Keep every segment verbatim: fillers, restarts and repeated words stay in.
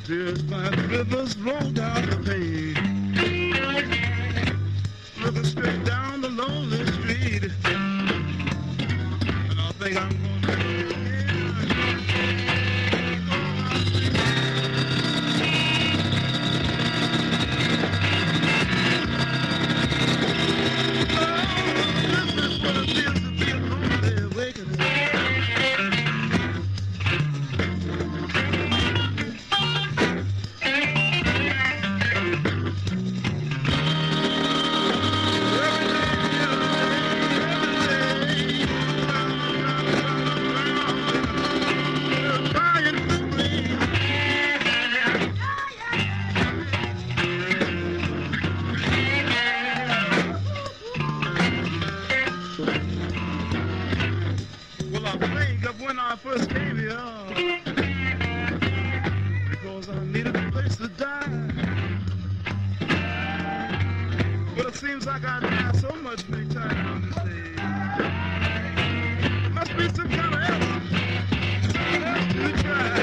Tears like rivers roll down the pane. Looking straight down the lonely street. And I think I'm gonna when I first came here, because I needed a place to die. But it seems like I die so much many times these days. There must be some kind of effort, something else to try.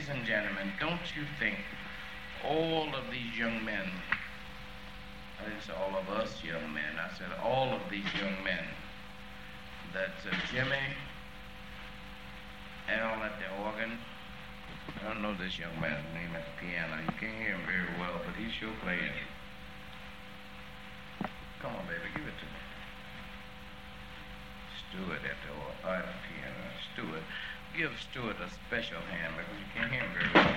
Ladies and gentlemen, don't you think all of these young men, I didn't say all of us young men, I said all of these young men, that uh, Jimmy, Al at the organ, I don't know this young man's name at the piano. You can't hear him very well, but he's sure playing. Come on, baby, give it to me. Stewart at the, or, uh, at the piano. Stewart. Give Stewart a special hand because you can't hear him very well.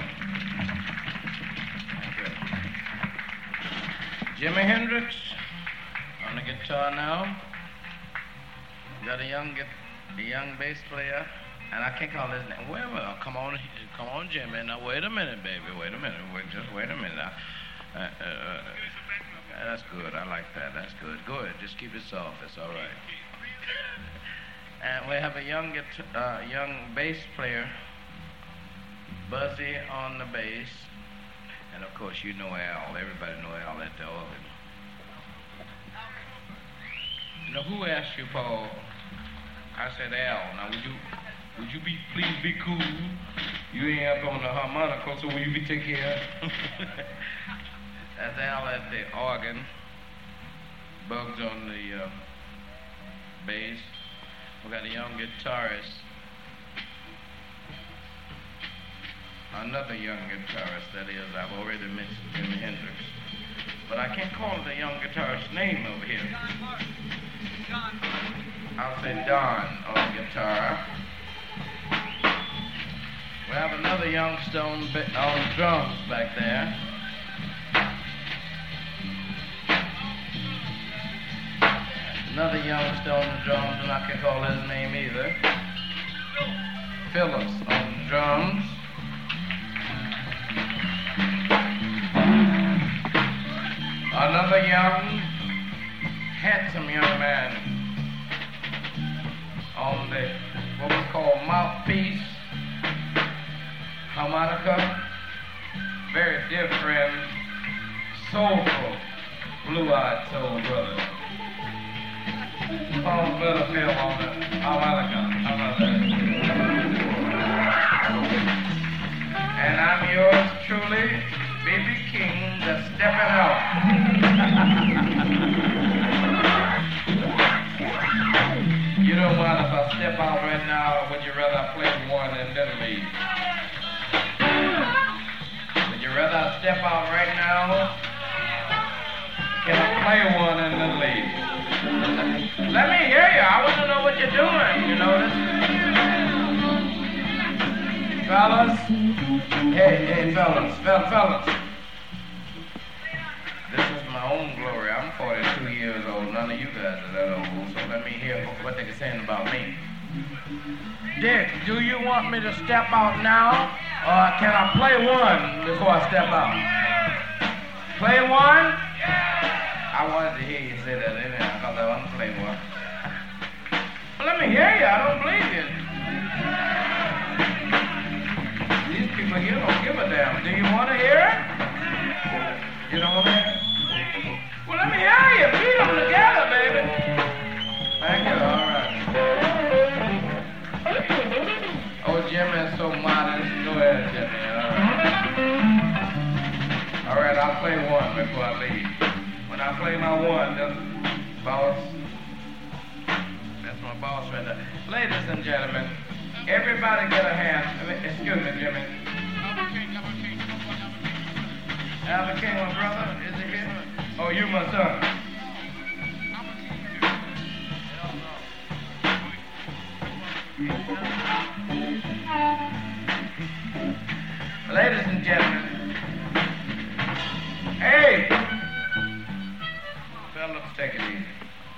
Jimi Hendrix on the guitar now. You got a young, a young bass player, and I can't call his name. Well, well, come on, come on, Jimmy. Now wait a minute, baby. Wait a minute. Wait, just wait a minute. Now. Uh, uh, uh, that's good. I like that. That's good. Go ahead. Just keep it soft. It's all right. And we have a young, uh, young bass player, Buzzy on the bass, and of course you know Al. Everybody know Al at the organ. You know who asked you, Paul? I said Al. Now would you, would you be please be cool? You ain't up on the harmonica, so will you be take care? That's Al at the organ. Bugs on the uh, bass. We got a young guitarist, another young guitarist, that is, I've already mentioned Jimi Hendrix. But I can't call the young guitarist's name over here. I'll say Don on guitar. We have another young stone on drums back there. Another youngster on the drums, and I can't call his name either. Phillips on the drums. Another young, handsome young man on the, what we call mouthpiece, harmonica. Very dear friend, soulful, blue-eyed soul brother. Paul Butterfield on the harmonica. How about that? And I'm yours truly, B B King, the stepping out. You don't mind if I step out right now, or would you rather I play one and then leave? Would you rather I step out right now? Can I play one and then leave? Let me hear you. I want to know what you're doing, you know. This... Fellas. Hey, hey, fellas. Fel- fellas. This is my own glory. I'm forty-two years old. None of you guys are that old. So let me hear what they're saying about me. Dick, do you want me to step out now? Or can I play one before I step out? Play one? I wanted to hear you say that, didn't I? Because I want to play one. Well, let me hear you. I don't believe you. These people here don't give a damn. Do you want to hear it? You don't want to hear it? Well, let me hear you. Beat them together, baby. Thank you. All right. Oh, Jimmy is so modest. Go ahead, Jimmy. All right. All right, I'll play one before I leave. When I play my one, that's boss. That's my boss right there. Ladies and gentlemen, everybody get a hand. I mean, excuse me, Jimmy. Albert King, my brother, is he here? Oh, you my son. Ladies and gentlemen, hey! Fellas, take it easy.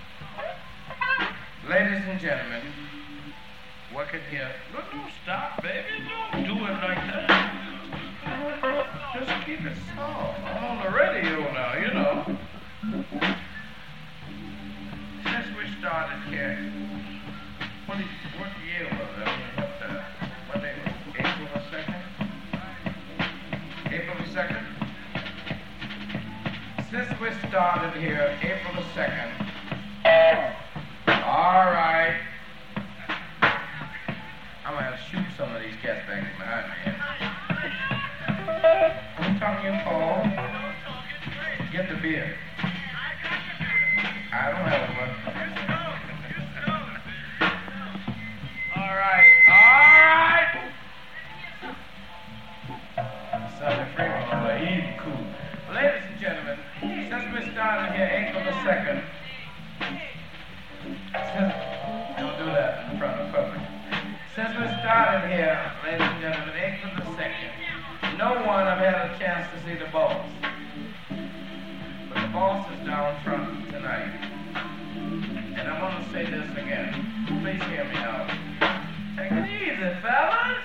Ladies and gentlemen, work it here. Look, don't stop, baby. Don't do it like that. Just keep it soft. I'm on the radio now, you know. Since we started here, what, is, what year was it? What, uh, what day was it? April the second? April the second? Since we started here, April the second, all right, I'm going to shoot some of these cats back behind me. beer. I don't have one. All right, all right. Sonny Freeman on the easy cool. Ladies and gentlemen, since we started here April the second, since, don't do that in front of the public. Since we started here, ladies and gentlemen, April the second, no one have had a chance to see the boss. But the boss is down front tonight. And I'm going to say this again. Please hear me out. Take it easy, fellas.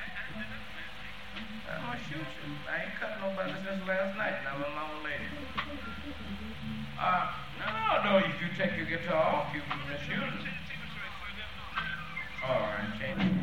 I'm going to shoot you. I ain't cut nobody since last night, and I'm a long lady. Uh, no, no, if you take your guitar off, you misuse it. All right, change it.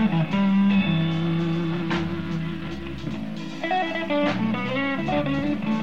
Thank you.